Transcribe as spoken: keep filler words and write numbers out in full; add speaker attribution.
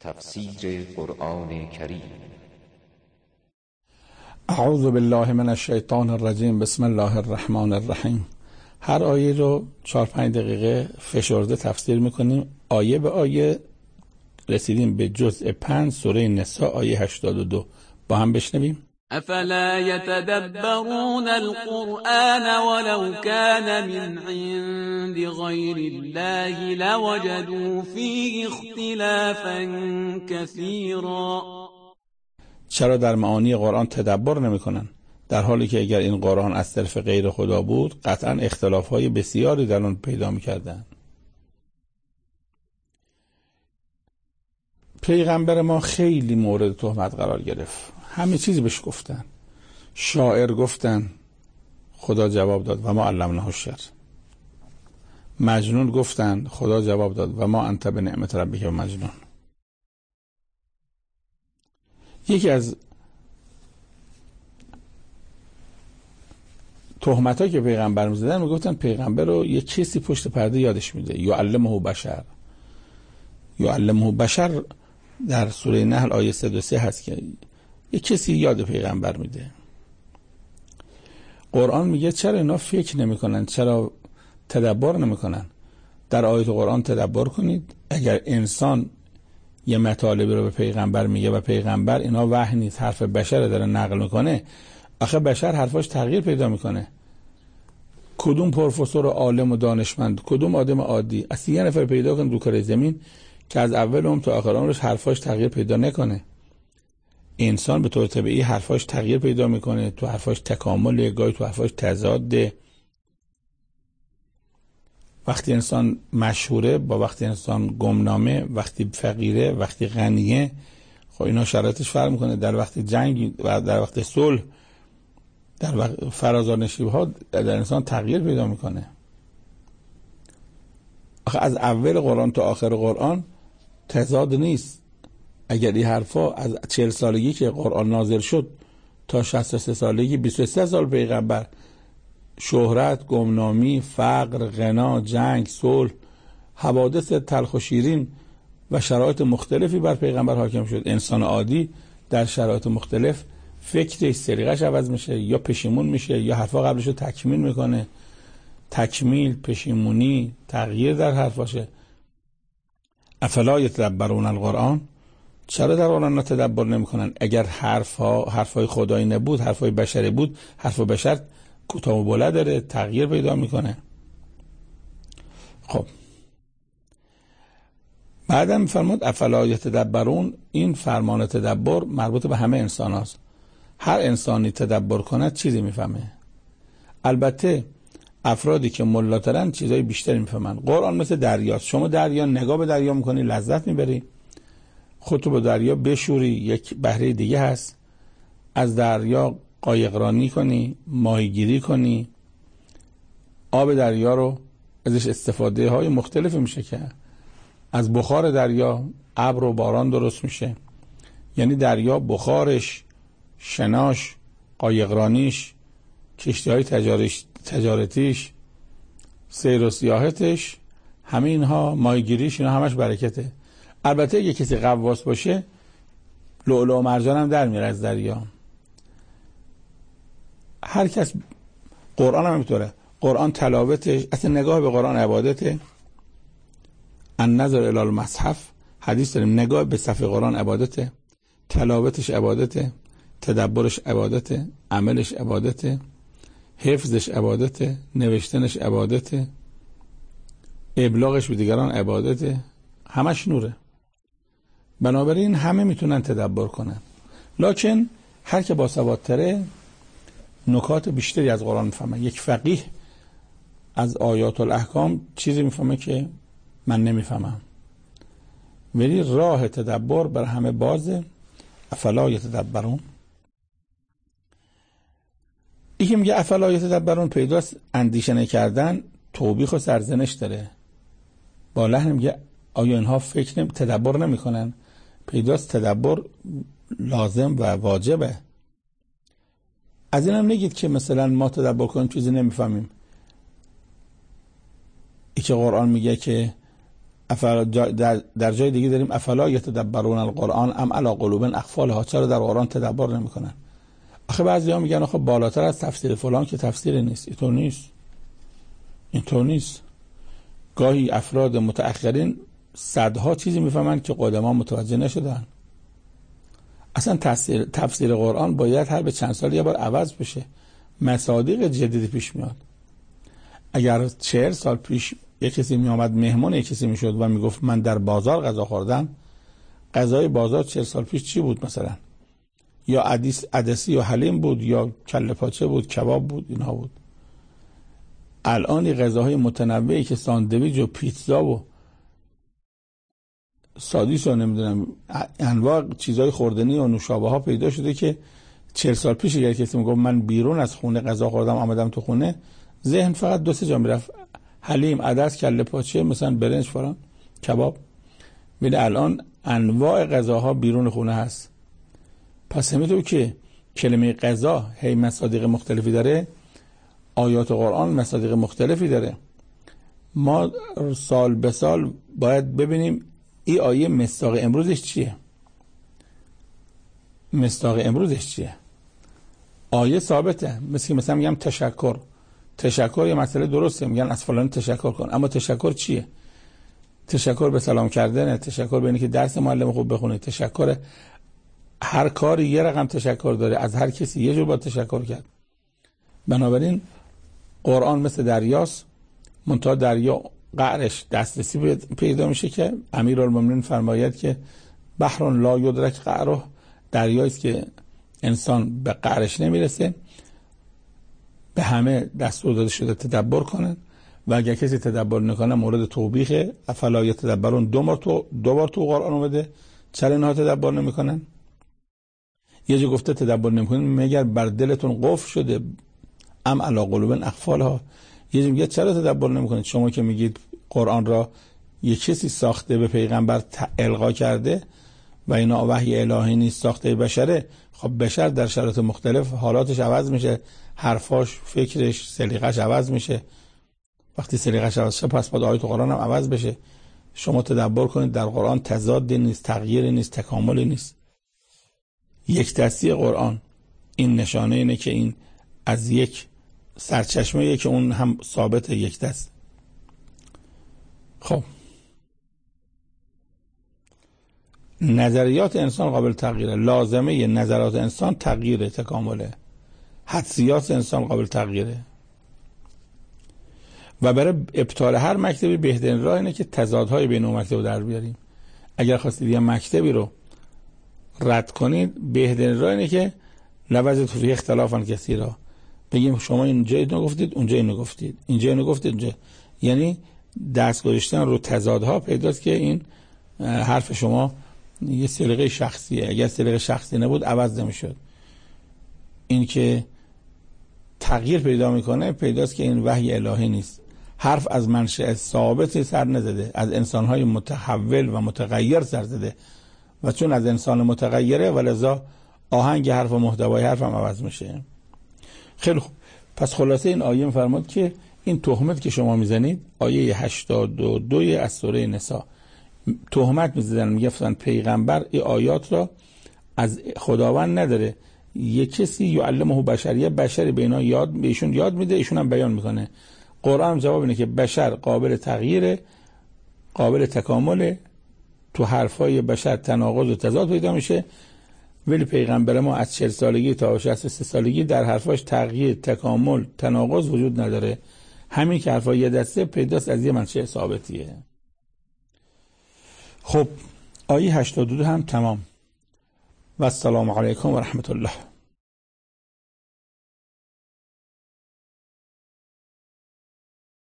Speaker 1: تفسیر قرآن کریم.
Speaker 2: اعوذ بالله من الشیطان الرجیم. بسم الله الرحمن الرحیم. هر آیه رو چهار پنج دقیقه فشرده تفسیر میکنیم، آیه به آیه. رسیدیم به جزء پنج سوره نساء آیه هشتاد و دو. با هم بشنویم.
Speaker 3: افلا يتدبرون القرآن ولو كان من عند غير الله لوجدوا فيه اختلافا كثيرا.
Speaker 2: چرا در معانی قرآن تدبر نمی کنن؟ در حالی که اگر این قرآن از طرف غیر خدا بود قطعا اختلافهای بسیاری در آن پیدا می کردن. پیغمبر ما خیلی مورد تهمت قرار گرفت، همه چیزی بهش گفتن. شاعر گفتن، خدا جواب داد و ما علمناه الشعر. مجنون گفتن، خدا جواب داد و ما انت بنعمت ربک مجنون. یکی از تهمتایی که پیغمبر می‌زدن میگفتن پیغمبر رو یه چیزی پشت پرده یادش میده. یعلمه بشر. یعلمه بشر در سوره نحل آیه صد و سه هست که یه کسی یاد پیغمبر میده. قرآن میگه چرا اینا فکر نمیکنن، چرا تدبر نمیکنن؟ در آیات قرآن تدبر کنید. اگر انسان یه مطالبی رو به پیغمبر میگه و پیغمبر اینا وحی نیست، حرف بشر داره نقل میکنه، آخه بشر حرفاش تغییر پیدا میکنه. کدوم پروفسور و عالم و دانشمند، کدوم آدم عادی، اصلا یه نفر پیدا کن دو کره زمین که از اول اون تا آخر عمرش حرفاش تغییر پیدا نکنه. انسان به طور طبیعی حرفاش تغییر پیدا میکنه، تو حرفاش تکامل، گاهی تو حرفاش تضاد. وقتی انسان مشهوره با وقتی انسان گمنامه، وقتی فقیره، وقتی غنیه، خب اینا شرایطش فرق میکنه. در وقت جنگ و در وقت صلح، در وقت فرازانشیب‌ها در انسان تغییر پیدا میکنه. آخه از اول قرآن تا آخر قرآن تضاد نیست. اگر این حرفا از چهل سالگی که قرآن نازل شد تا شصت و سه سالگی، بیست و سه سال پیغمبر، شهرت، گمنامی، فقر، غنا، جنگ، صلح، حوادث تلخ و شیرین و شرایط مختلفی بر پیغمبر حاکم شد. انسان عادی در شرایط مختلف فکرش، سلیقه‌اش عوض میشه، یا پشیمون میشه یا حرفا قبلش رو تکمیل میکنه. تکمیل، پشیمونی، تغییر در حرفاشه. افلا یتدبرون القرآن، چرا در قرآن تدبر نمیکنن؟ اگر حرفها حرفای خدایی نبود، حرفای بشری بود، حرف بشر کوتاه و بلند داره، تغییر پیدا میکنه. خب بعدم فرمود افلا یتدبرون. این فرمان تدبر مربوط به همه انسان هست. هر انسانی تدبر کنه چیزی میفهمه. البته افرادی که ملاترن چیزای بیشتری میفهمن. قرآن مثل دریاست. شما دریا نگاه به دریا میکنی، لذت میبری، خودتو به دریا بشوری، یک بحره دیگه هست. از دریا قایقرانی کنی، ماهیگیری کنی، آب دریا رو ازش استفاده های مختلف میشه که از بخار دریا ابر و باران درست میشه. یعنی دریا بخارش، شناش، قایقرانیش، کشتی های تجارتیش، سیر و سیاحتش، همه اینها، ماهیگیریش، اینا همش برکته. البته اگه کسی غواص باشه لؤلؤ و مرجان هم در میره از دریا. هر کس، قرآن هم همینطوره. قرآن تلاوتش، اصلا نگاه به قرآن عبادته. النظر الی المصحف، حدیث داریم، نگاه به صفحه قرآن عبادته، تلاوتش عبادته، تدبرش عبادته، عملش عبادته، حفظش عبادته، نوشتنش عبادته، ابلاغش به دیگران عبادته، همش نوره. بنابراین همه میتونن تدبر کنن، لکن هر که باسوادتره نکات بیشتری از قرآن میفهمه. یک فقیه از آیات الاحکام چیزی میفهمه که من نمیفهمم، ولی راه تدبر بر همه بازه. افلا یتدبرون. یکی میگه افلا یتدبرون پیداست اندیشه نکردن، توبیخ و سرزنش داره. با لحن میگه آیا اینها فکر نمی تدبر نمیکنن؟ پیداست تدبر لازم و واجبه. از این هم نگید که مثلا ما تدبر کنیم چیزی نمیفهمیم. ای که قرآن میگه که افلا در, در جای دیگه داریم افلا یتدبرون القرآن ام علی قلوب اقفالها، چرا در قرآن تدبر نمیکنن؟ آخه بعضیا میگن آخه بالاتر از تفسیر فلان که تفسیر نیست. اینطور نیست، اینطور نیست. گاهی افراد متأخرین صدها چیزی میفهمن که قدما متوجه نشدن. اصلا تفسیر تفسیر قرآن باید هر به چند سال یه بار عوض بشه. مصادیق جدیدی پیش میاد. اگر چهل سال پیش یک کسی می آمد مهمون یک کسی میشد و میگفت من در بازار غذا خوردم، غذای بازار چهل سال پیش چی بود مثلا؟ یا عدس عدسی و حلیم بود، یا کله پاچه بود، کباب بود، اینها بود. الان غذاهای متنوعی که ساندویچ و پیتزا و سادیس و نمیدونم انواع چیزهای خوردنی و نوشابه ها پیدا شده که چهل سال پیش اگر کسی میگفت من بیرون از خونه غذا خوردم آمدم تو خونه، ذهن فقط دو سه جا میرفت: حلیم، عدس، کله پاچه، مثلا برنج، فلان، کباب. ببین الان انواع غذاها بیرون خونه هست. پس همینطور که کلمه غذا هی مصادیق مختلفی داره، آیات قرآن مصادیق مختلفی داره. ما سال به سال باید ببینیم این آیه مصداق امروزش چیه، مصداق امروزش چیه. آیه ثابته، مثل مثلا میگم تشکر، تشکر یه مسئله درسته، میگن از فلان تشکر کن، اما تشکر چیه؟ تشکر به سلام کردنه، تشکر به اینکه که درس معلم خوب بخونه، تشکر هر کاری یه رقم تشکر داره، از هر کسی یه جور باید تشکر کرد. بنابراین قرآن مثل دریاست، منتها دریا قعرش دسترسی پیدا میشه که امیرالمومنین فرماید که بحر لا یدرک قعره، دریاییست که انسان به قعرش نمیرسه. به همه دستور داده شده تدبر کنن و اگر کسی تدبر نکنه مورد توبیخه. افلا یتدبرون دو بار تو دو بار تو قرآن اومده، چرا اینها تدبر نمیکنن؟ یه جا گفته تدبر نمیکنن مگر بر دلتون قفل شده ام علی قلوب اقفالها. یه جا میگه چرا تدبر نمیکنید؟ شما که میگید قرآن را یه کسی ساخته به پیغمبر القا کرده و اینا وحی الهی نیست، ساخته بشره. خب بشر در شرایط مختلف حالاتش عوض میشه، حرفاش، فکرش، سلیقش عوض میشه. وقتی سلیقش عوض شه پس باید آیات قرآن هم عوض بشه. شما تدبر کنید در قرآن تضاد نیست، تغییر نیست، تکامل نیست. یک دستی قرآن این نشانه اینه که این از یک سرچشمه که اون هم ثابت یک دست. خب نظریات انسان قابل تغییره، لازمه نظرات انسان تغییره، تکامله. حدسیات انسان قابل تغییره و برای ابطال هر مکتبی بهترین راه اینه که تضادهای بین اون مکتب رو در بیاریم. اگر خواستید یه مکتبی رو رد کنید، بهترین راه اینه که لوجد فیه اختلافا کثیرا، بگیم شما اینجا اینو گفتید، اونجا اینو گفتید، اینجا اینو گفتید، اونجا. یعنی دست گذاشتن رو تضادها پیداست که این حرف شما یه سلیقه شخصیه. اگر سلیقه شخصی نبود عوض نمیشد. این که تغییر پیدا میکنه پیداست که این وحی الهی نیست. حرف از منشأ ثابت سر نزده، از انسانهای متحول و متغیر سر زده و چون از انسان متغیره ولذا آهنگ حرف و محتوای حرف هم عوض میشه. خیلی خوب، پس خلاصه این آیه میفرماد که این تهمت که شما میزنید، آیه هشتاد و دو از سوره نساء، تهمت میزدن، میگفتن پیغمبر این آیات را از خداوند نداره، یک کسی یعلمه بشریه، بشری به اینا یاد به ایشون یاد میده، ایشون هم بیان میکنه. قرآن جواب اینه که بشر قابل تغییره، قابل تکامله، تو حرفای بشر تناقض و تضاد پیدا میشه، ولی پیغمبر ما از چهل سالگی تا شصت و سه سالگی در حرفاش تغییر، تکامل، تناقض وجود نداره. همین که حرفای یه دسته پیداست از یه منشأ ثابتیه. خب آیه هشتاد و دو هم تمام. و السلام علیکم و رحمت الله.